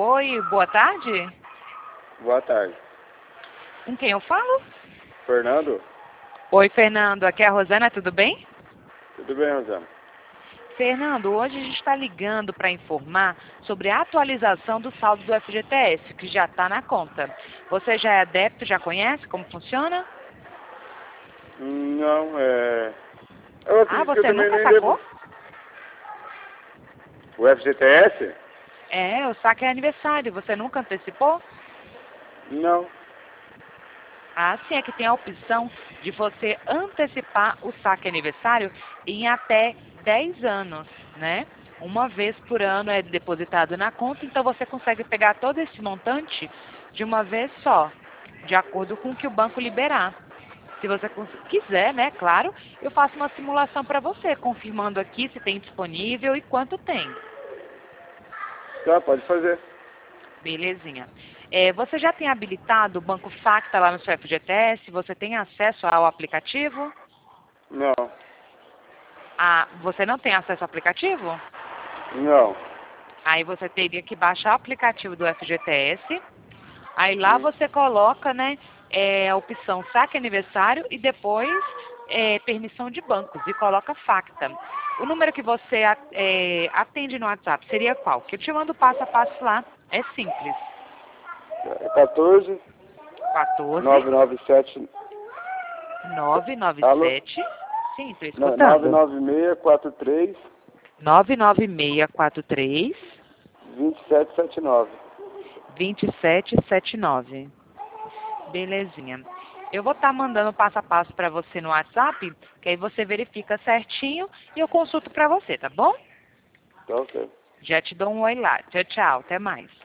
Oi, boa tarde. Boa tarde. Com quem eu falo? Fernando? Oi, Fernando. Aqui é a Rosana, tudo bem? Tudo bem, Rosana? Fernando, hoje a gente está ligando para informar sobre a atualização do saldo do FGTS, que já está na conta. Você já é adepto, já conhece como funciona? Não, eu Ah, acredito que eu você também nunca nem sacou? devo. O FGTS? É, o saque é aniversário. Você nunca antecipou? Não. Ah, sim, é que tem a opção de você antecipar o saque aniversário em até 10 anos, né? Uma vez por ano é depositado na conta, então você consegue pegar todo esse montante de uma vez só, de acordo com o que o banco liberar. Se você quiser, né, claro, eu faço uma simulação para você, confirmando aqui se tem disponível e quanto tem. Tá, pode fazer. Belezinha. Você já tem habilitado o Banco Facta lá no seu FGTS? Você tem acesso ao aplicativo? Não. Ah, você não tem acesso ao aplicativo? Não. Aí você teria que baixar o aplicativo do FGTS. Aí lá você coloca, né, a opção saque aniversário e depois permissão de bancos e coloca Facta. O número que você atende no WhatsApp seria qual? Que eu te mando passo a passo lá. É simples. É 14 14 997. Alô? 997. Sim, estou Não, escutando. 99643 99643 2779. 2779. Belezinha. Eu vou estar mandando passo a passo para você no WhatsApp, que aí você verifica certinho e eu consulto para você, tá bom? Tá ok. Já te dou um oi lá. Tchau, tchau. Até mais.